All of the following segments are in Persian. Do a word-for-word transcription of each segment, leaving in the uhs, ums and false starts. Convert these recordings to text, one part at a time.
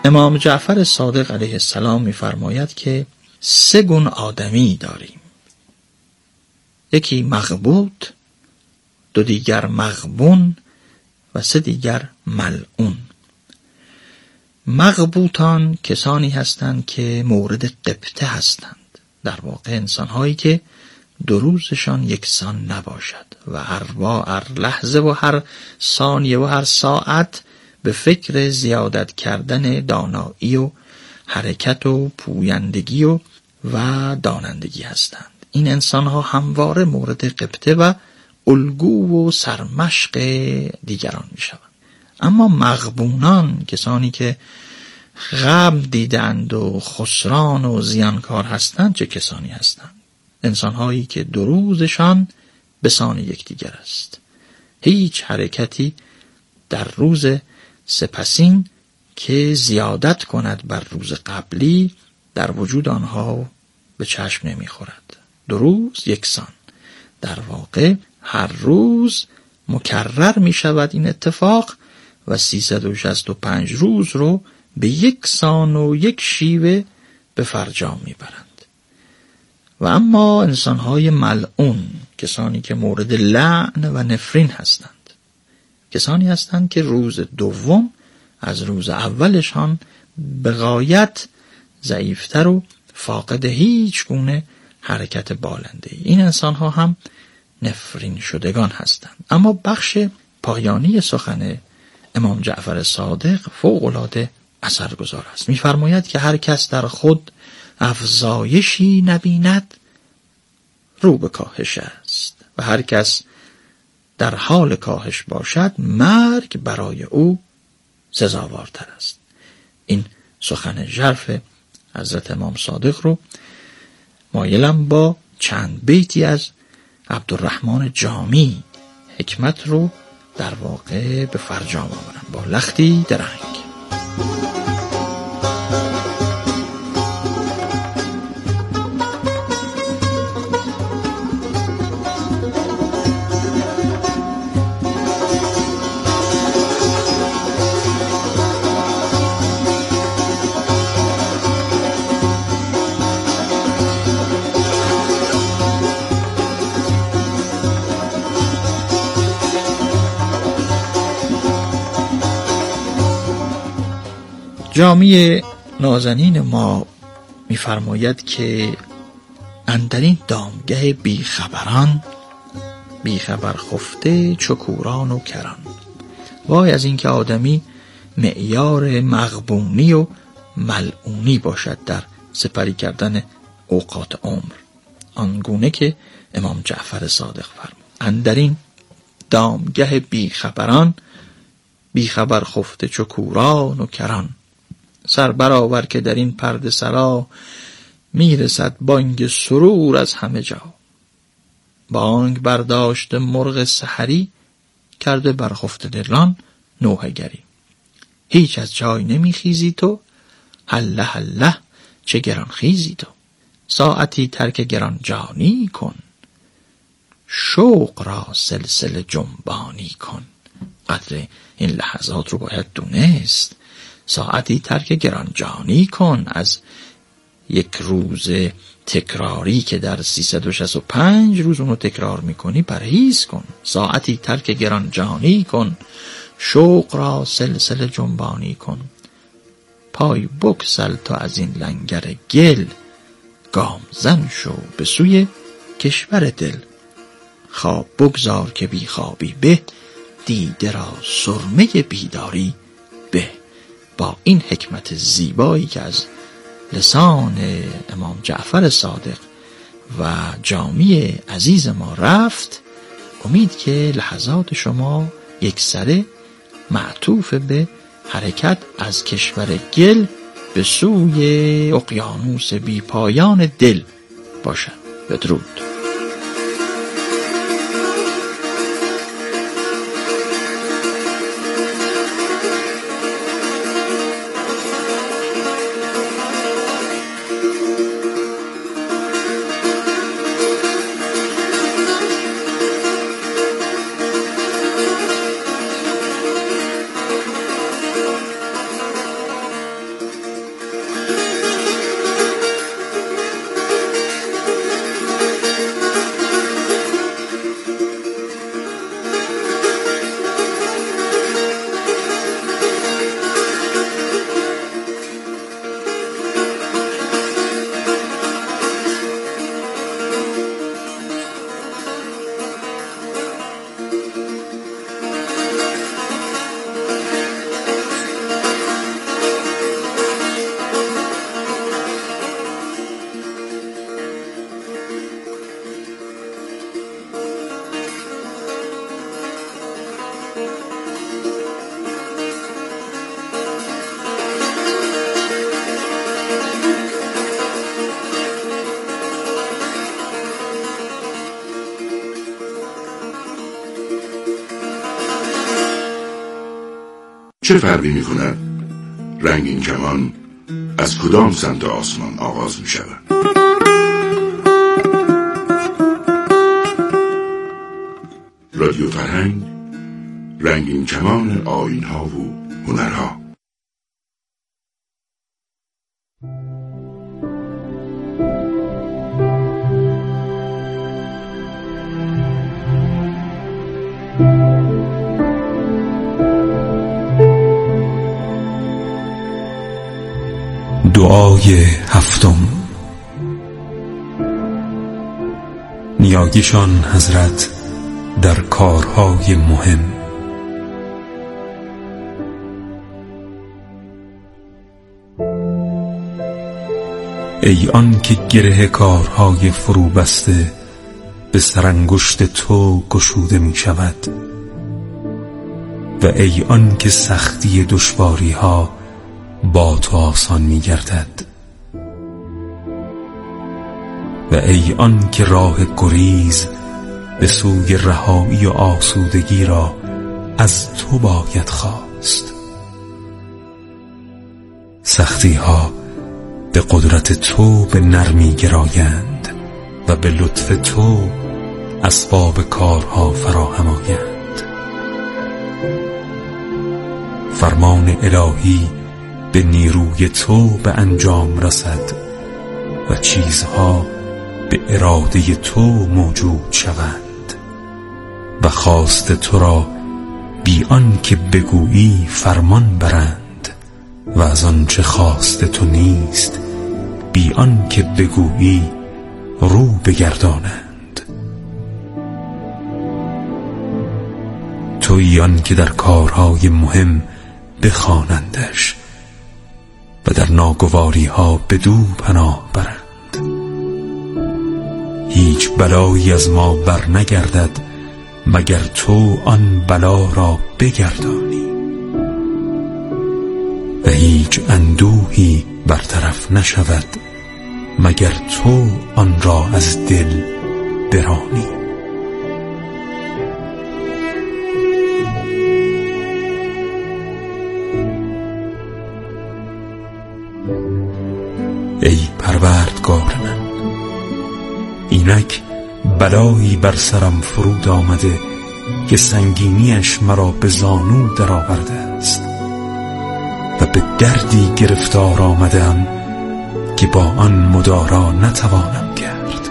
امام جعفر صادق علیه السلام می‌فرماید که سه گون آدمی داریم: یکی مغبوط، دو دیگر مغبون و سه دیگر ملعون. مغبوطان کسانی هستند که مورد غبطه هستند، در واقع انسان‌هایی که دو روزشان یکسان نباشد و هر با هر لحظه و هر ثانیه و هر ساعت به فکر زیادت کردن دانایی و حرکت و پویندگی و و دانندگی هستند. این انسان‌ها همواره مورد غبطه و الگو و سرمشق دیگران می‌شوند. اما مغبونان، کسانی که غم دیدند و خسران و زیانکار هستند، چه کسانی هستند؟ انسان‌هایی که دو روزشان به سان یکدیگر است. هیچ حرکتی در روز سپسین که زیادت کند بر روز قبلی در وجود آنها به چشم نمی‌خورد. دو روز یکسان. در واقع هر روز مکرر می شود این اتفاق و سیصد و شصت و پنج روز رو به یک سان و یک شیوه به فرجام می برند. و اما انسان‌های ملعون، کسانی که مورد لعن و نفرین هستند، کسانی هستند که روز دوم از روز اولشان به غایت ضعیفتر و فاقد هیچ گونه حرکت بالنده. این انسان‌ها هم نفرین شدگان هستند. اما بخش پایانی سخن امام جعفر صادق فوق‌العاده اثرگذار است. می‌فرماید که هر کس در خود افزایشی نبیند رو به کاهش است و هر کس در حال کاهش باشد مرگ برای او سزاوارتر است. این سخن ژرف حضرت امام صادق رو مایلم با چند بیتی از عبدالرحمن جامی حکمت رو در واقع به فرجام آورم با لختی درنگ. جامی نازنین ما می‌فرماید که اندرین دامگه بیخبران، بیخبر خفته چو کوران و کران. وای از این که آدمی معیار مغبونی و ملعونی باشد در سپری کردن اوقات عمر، آنگونه که امام جعفر صادق فرمود: اندرین دامگه بیخبران، بیخبر خفته چو کوران و کران. سر برآور که در این پرده سرا، میرسد بانگ سرور از همه جا. بانگ برداشت مرغ سحری، کرده بر خفته دلان نوحه گری. هیچ از جای نمیخیزی تو، هله هله چه گران خیزی تو. ساعتی ترک گران جانی کن، شوق را سلسله جنبانی کن. قدر این لحظات رو باید دونست. ساعتی ترک گرانجانی کن، از یک روز تکراری که در سیصد و شصت و پنج روز اونو تکرار میکنی پرهیز کن. ساعتی ترک گرانجانی کن، شوق را سلسله جنبانی کن. پای بگسل تو از این لنگر گل، گام زن شو به سوی کشور دل. خواب بگذار که بی خوابی به، دیده را سرمه بیداری به. با این حکمت زیبایی که از لسان امام جعفر صادق و جامی عزیز ما رفت، امید که لحظات شما یکسره معطوف به حرکت از کشور گل به سوی اقیانوس بی پایان دل باشد. بدرود. چه فرقی می کند رنگین کمان از کدام سمت آسمان آغاز می شود؟ رادیو فرهنگ، رنگین کمان آیین‌ها و هنرها. دعای هفتم. نیایشان حضرت در کارهای مهم. ای آن که گره کارهای فرو بسته به سرانگشت تو گشوده می شود، و ای آن که سختی دشواری ها با تو آسان می گردد، و ای آن که راه گریز به سوی رهایی و آسودگی را از تو باید خواست. سختی ها به قدرت تو به نرمی گرایند و به لطف تو اسباب کارها فراهم آیند. فرمان الهی به نیروی تو به انجام رسد و چیزها به اراده تو موجود شوند، و خواست تو را بی آن که بگویی فرمان برند، و از آنچه خواست تو نیست بی آن که بگویی رو بگردانند. تویی آن که در کارهای مهم بخوانندش و در ناگواری ها بدو پناه برند. هیچ بلایی از ما بر نگردد مگر تو آن بلا را بگردانی، و هیچ اندوهی برطرف نشود مگر تو آن را از دل برانی. ای پروردگار من، اینک بلایی بر سرم فرود آمده که سنگینیش مرا به زانو در آورده است، و به دردی گرفتار آمدم که با آن مدارا نتوانم کرد.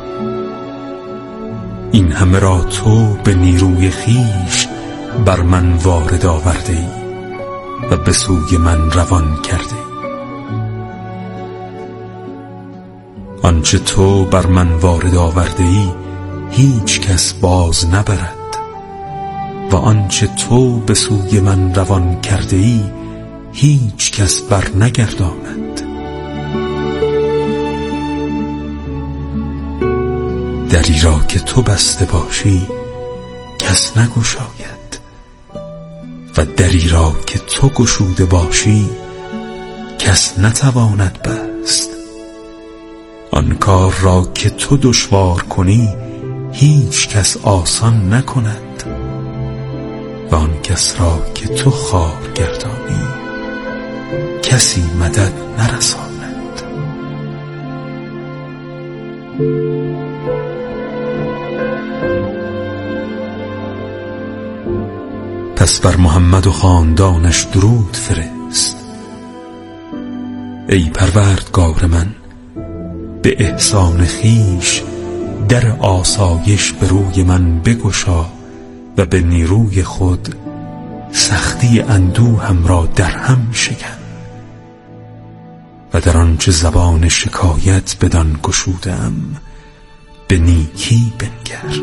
این همه را تو به نیروی خیش بر من وارد آورده ای و به سوی من روان کرده ای. آنچه تو بر من وارد آورده ای هیچ کس باز نبرد، و آنچه تو به سوی من روان کرده ای هیچ کس بر نگرداند. دری را که تو بسته باشی کس نگشاید، و دری را که تو گشوده باشی کس نتواند بست. آن کار را که تو دشوار کنی هیچ کس آسان نکند، و آن کس را که تو خوار گردانی کسی مدد نرساند. پس بر محمد و خاندانش درود فرست. ای پروردگار من، به احسان خیش در آسایش به روی من بگشا و به نیروی خود سختی اندوهم را در هم شکن، و در آنچه زبان شکایت بدان گشودم به نیکی بنگر،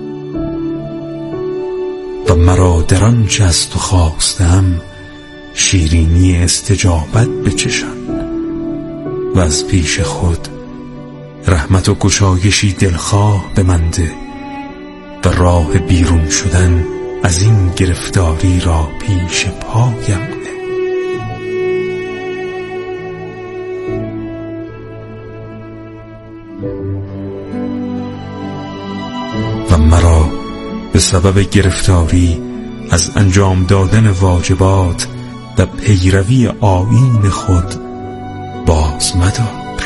و مرا در آنچه از تو خواستم شیرینی استجابت بچشان، و از پیش خود رحمت و گشایشی دلخواه به من ده، و راه بیرون شدن از این گرفتاری را پیش پایم ده. و مرا به سبب گرفتاری از انجام دادن واجبات و پیروی آیین خود باز مدار.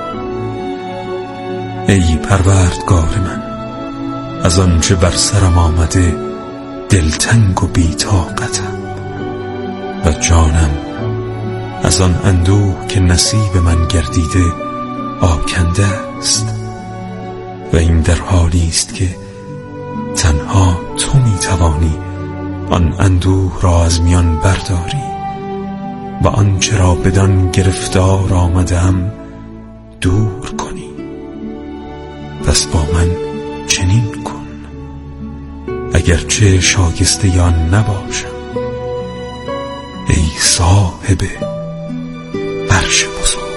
ای پروردگار من، از آنچه بر سرم آمده دلتنگ و بی‌طاقتم و جانم از آن اندوه که نصیب من گردیده آکنده است و این در حالی است که تنها تو می توانی آن اندوه را از میان برداری و آنچه را بدان گرفتار آمدم دور کنی. پس با من چنین کن، اگرچه شایسته آن نباشم، ای صاحب عرش بزرگ.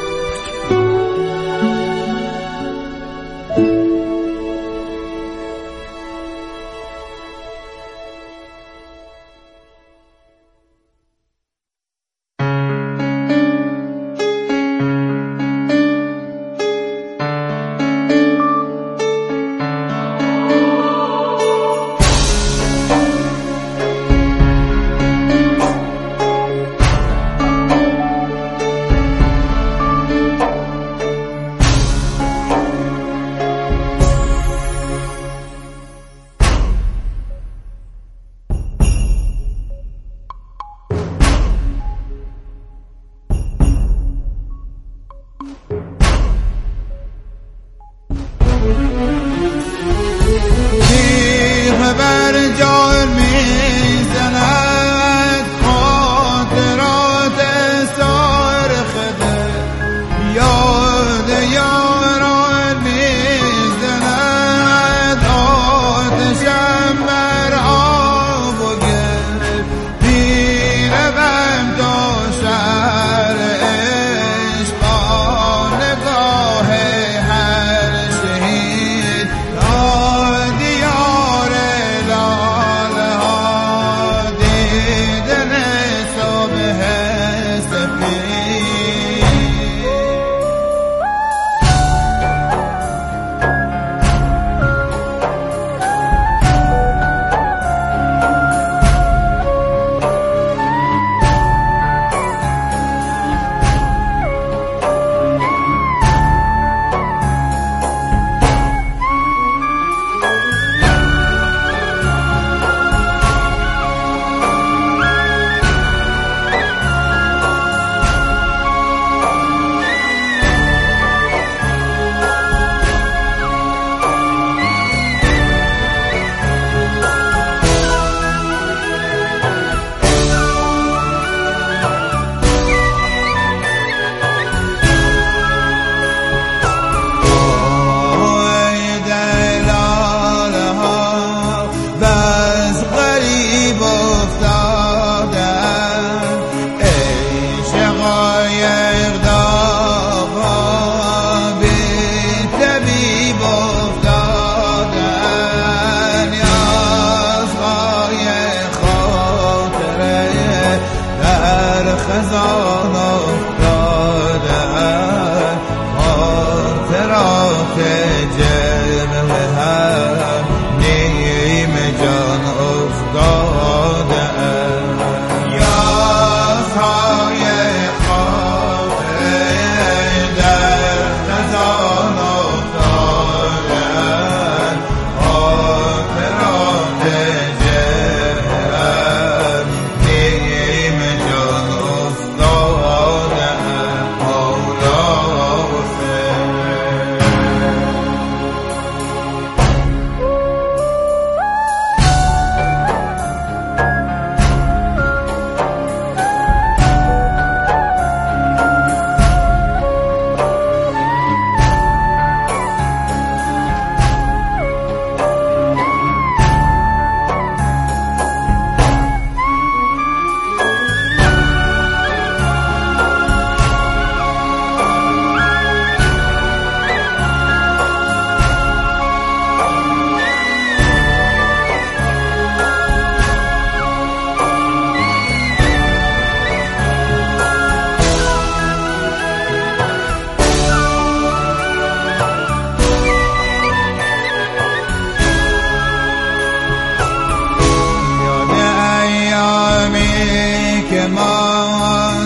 ما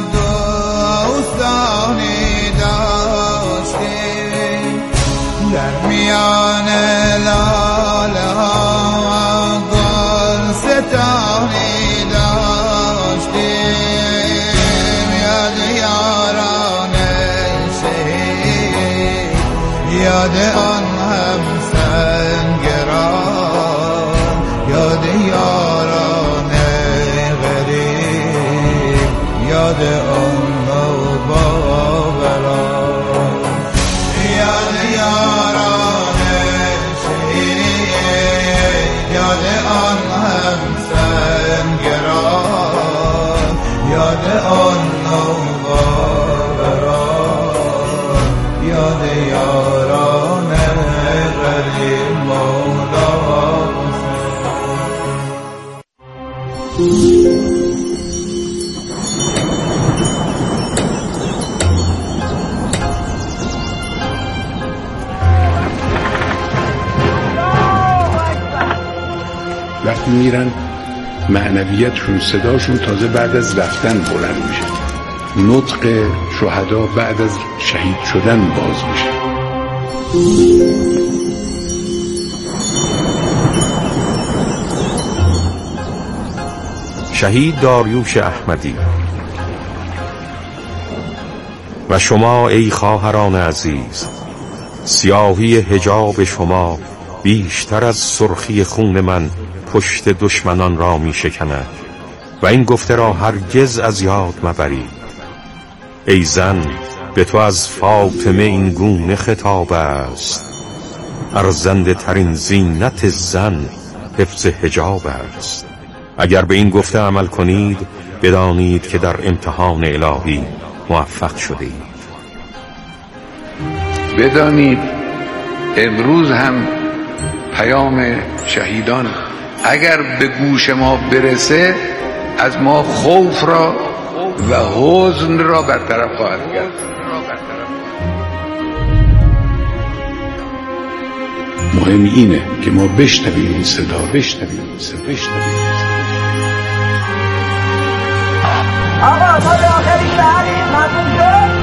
دوستانی داشتیم در میان لاله ها گل ستانی داشتیم یاد یاران شهید یاد آن همسنگران یاد یاران غریب یاد آن نوباوران یاد یاران شهید یاد آن همسنگران یاد آن نوباوران یاد یاران غریب مولا وقتی میرن معنویتشون صداشون تازه بعد از رفتن بلند میشه، نطق شهدا بعد از شهید شدن باز میشه. شهید داریوش احمدی. و شما ای خواهران عزیز، سیاهی حجاب شما بیشتر از سرخی خون من پشت دشمنان را می شکند و این گفته را هرگز از یاد مبرید. ای زن، به تو از فاطمه این گونه خطاب است: ارزنده ترین زینت زن حفظ حجاب است. اگر به این گفته عمل کنید، بدانید که در امتحان الهی موفق شدید. بدانید امروز هم پیام شهیدان اگر به گوش ما برسه، از ما خوف را و حزن را برطرف خواهد کرد. مهم اینه که ما بشنویم این صدا، بشنویم این صدا، بشنویم. آقا ما به آخری شهریم مردم شد.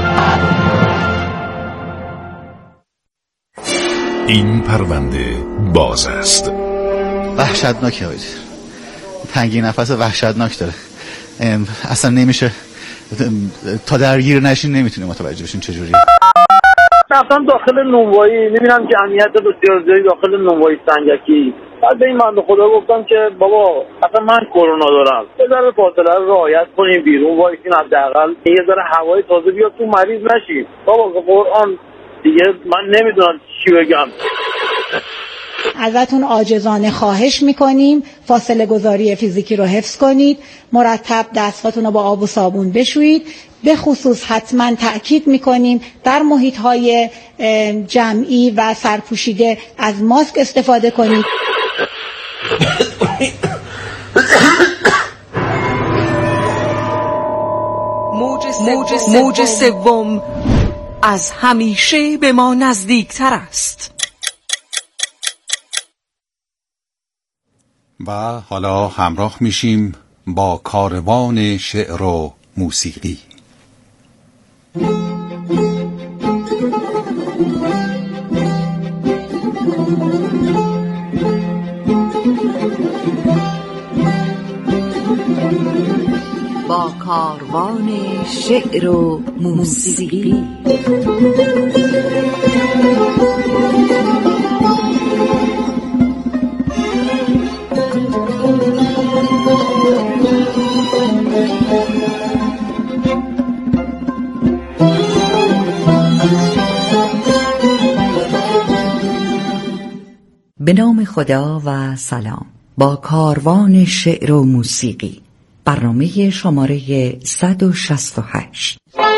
این پرونده باز است. وحشتناکه آید، تنگی نفس وحشتناک داره، اصلا نمیشه تا درگیر نشین نمیتونیم متوجه بشین چجوریه. رفتم داخل نونوایی، میبینم جمعیت بسیار زیادی داخل نونوایی سنگکی. بعد به این بنده خدا گفتم که بابا اصلا من کرونا دارم، یه ذره فاصله رو رعایت کنیم، بیرون وایسین، حداقل یه ذره هوای تازه بیاد تو، مریض نشیم. بابا قرآن دیگه من نمیدونم چی بگم. ازتون عاجزانه خواهش میکنیم فاصله گذاری فیزیکی رو حفظ کنید، مرتب دستاتون رو با آب و صابون بشویید، به خصوص حتما تأکید میکنیم در محیط های جمعی و سرپوشیده از ماسک استفاده کنید. موج سوم از همیشه به ما نزدیکتر است. و حالا همراه میشیم با کاروان شعر و موسیقی. با کاروان شعر و موسیقی. به نام خدا و سلام. با کاروان شعر و موسیقی، برنامه شماره صد و شصت و هشت.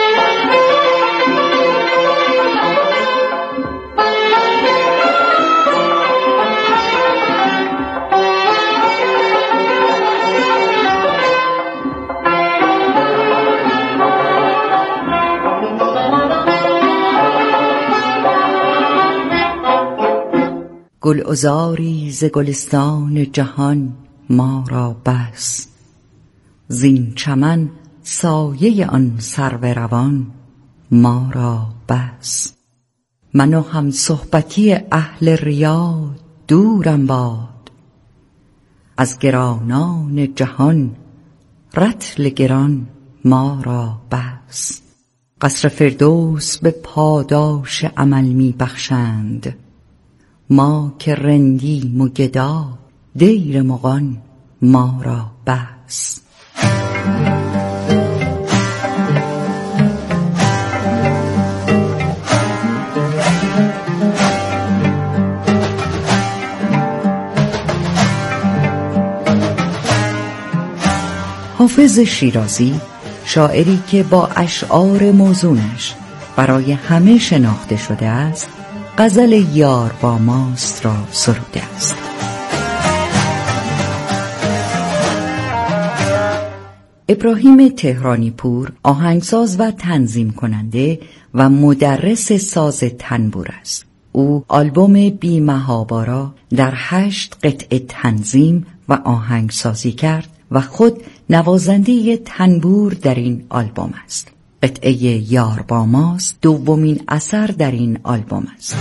گلعذاری ز گلستان جهان ما را بس، زین چمن سایه آن سرو روان ما را بس. من و هم صحبتی اهل ریا دورم باد، از گرانان جهان رطل گران ما را بس. قصر فردوس به پاداش عمل می بخشند، ما که رندیم و گدا دیر مغان ما را بس. حافظ شیرازی، شاعری که با اشعار موزونش برای همه شناخته شده است، غزل یار با ماست را سروده است. ابراهیم تهرانی پور آهنگساز و تنظیم کننده و مدرس ساز تنبور است. او آلبوم بی محابا را در هشت قطعه تنظیم و آهنگسازی کرد و خود نوازنده تنبور در این آلبوم است. قطعه یار با ماست دومین اثر در این آلبوم است.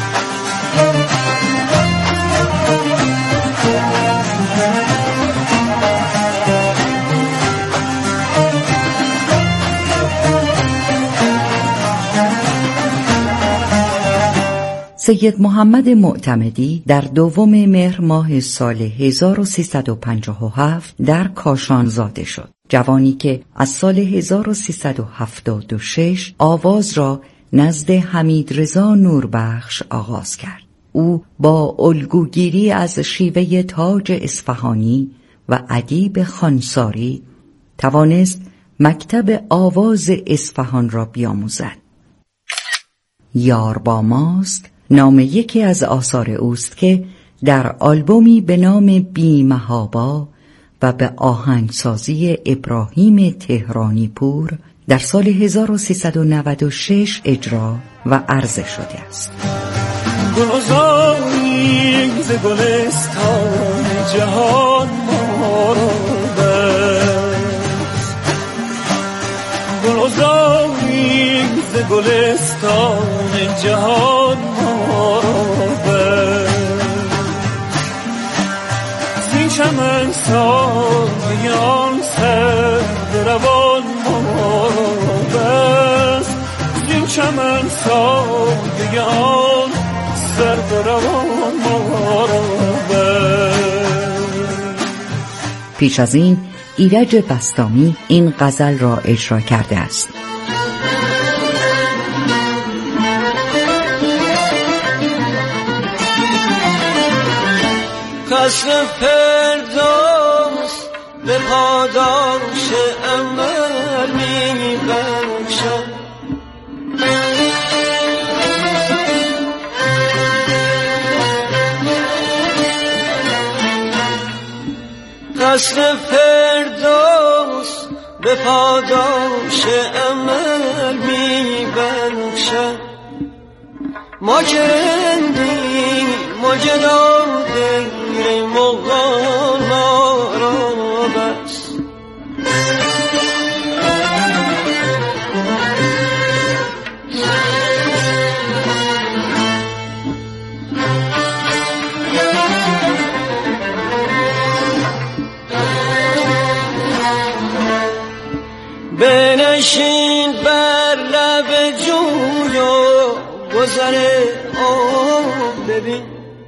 سید محمد معتمدی در دوم مهر ماه سال هزار و سیصد و پنجاه و هفت در کاشان زاده شد. جوانی که از سال هزار و سیصد و هفتاد و شش آواز را نزد حمیدرضا نوربخش آغاز کرد. او با الگوگیری از شیوه تاج اصفهانی و ادیب خانساری توانست مکتب آواز اصفهان را بیاموزد. یار با ماست نام یکی از آثار اوست که در آلبومی به نام بی محابا و به آهنگسازی ابراهیم تهرانی پور در سال هزار و سیصد و نود و شش اجرا و عرضه شده است. گلزاری ز گلستان جهان ما را بست، گلزاری ز گلستان جهان ما را بست، زین چمن سایان سر روان ما را بست، زین چمن سایان سر روان ما را بست. پیش از این ایرج بسطامی این غزل را اجرا کرده است. قصر فردوس به پاداش عمل می بخشد، قصر فردوس به پاداش عمل می بخشد، ما که رندیم ما جدا دیر مغان ما را بس. بنشین بر لب جوی و گذر آب ببین،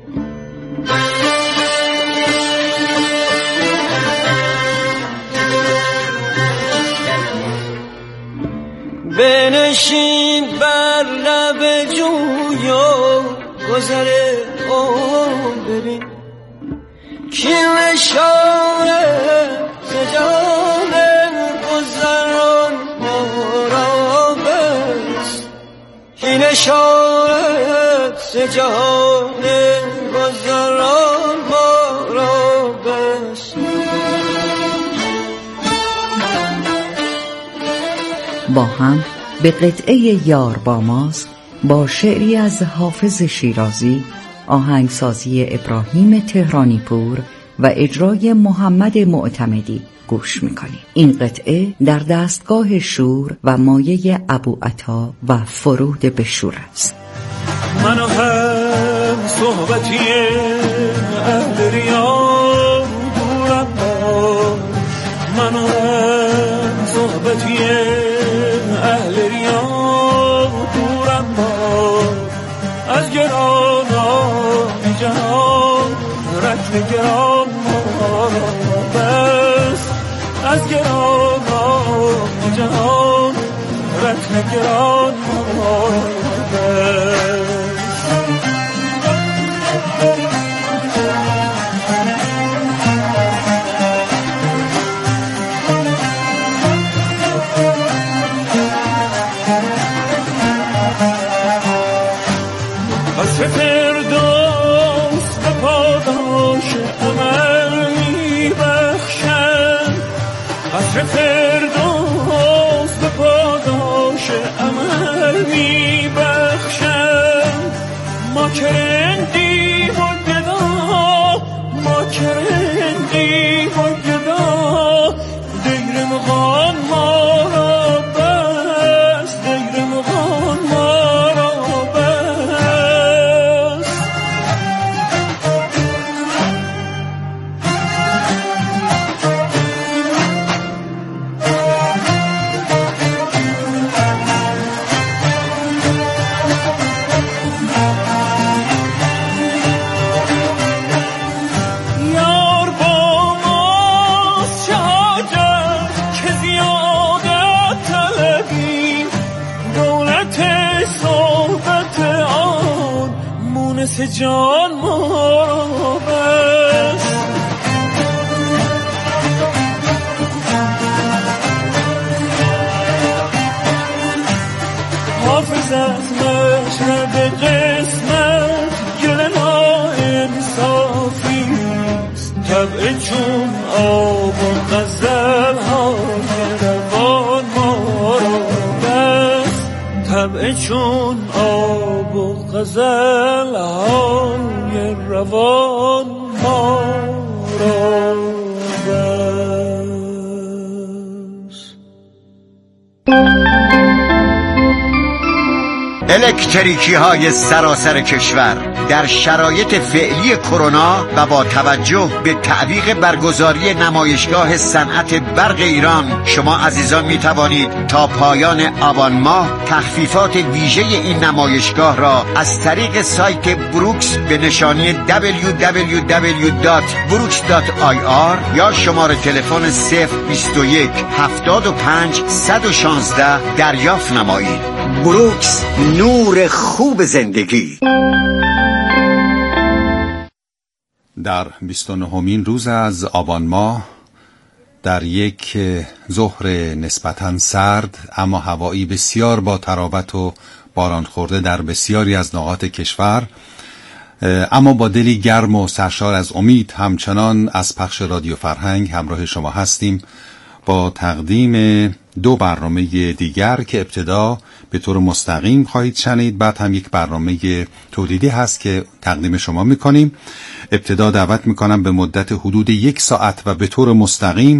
بنشین بر لب جوی و گذر آب ببین، کی نشانه ز جان گذران ما را بست، کی نشانه ز جان گذران ما را بست. با هم به قطعه یار با ماست با شعری از حافظ شیرازی، آهنگسازی ابراهیم تهرانی پور و اجرای محمد معتمدی گوش میکنیم. این قطعه در دستگاه شور و مایه ابوعطا و فرود به شور است. منو هم صحبتی اهل ریا دورم باش، منو هم صحبتی اهل ریا دورم باش، از گرانان جهان رتن گران ما بس، از گرانان جهان رتن گران ما بس. فردوس به پاداش عمل می بخشند، عصر فردوس به پاداش عمل می بخشند. ما کرندی و گدا، ما کرندی و گدا، دیر مغان ما را بس، دیر مغان ما را جان ما بس. حافظ از مشرب قسمت گل ناانصافیست، طبع چون آب و غزل های روان ما را بس، طبع چون آب و غزل های روان ما را بس. الکتریکی های سراسر کشور در شرایط فعلی کرونا و با توجه به تعویق برگزاری نمایشگاه صنعت برق ایران، شما عزیزان می توانید تا پایان آبان ماه تخفیفات ویژه این نمایشگاه را از طریق سایت بروکس به نشانی دبلیو دبلیو دبلیو دات بروکس دات آی آر یا شماره تلفن صفر بیست و یک هفتاد و پنج صد و شانزده دریافت نمایید. بروکس، نور خوب زندگی. در بیست و نهمین روز از آبان ماه در یک ظهر نسبتاً سرد اما هوایی بسیار با تراوت و باران خورده در بسیاری از نقاط کشور، اما با دلی گرم و سرشار از امید، همچنان از پخش رادیو فرهنگ همراه شما هستیم با تقدیم دو برنامه دیگر که ابتدا به طور مستقیم خواهید شنید، بعد هم یک برنامه تولیدی هست که تقدیم شما میکنیم. ابتدا دعوت میکنم به مدت حدود یک ساعت و به طور مستقیم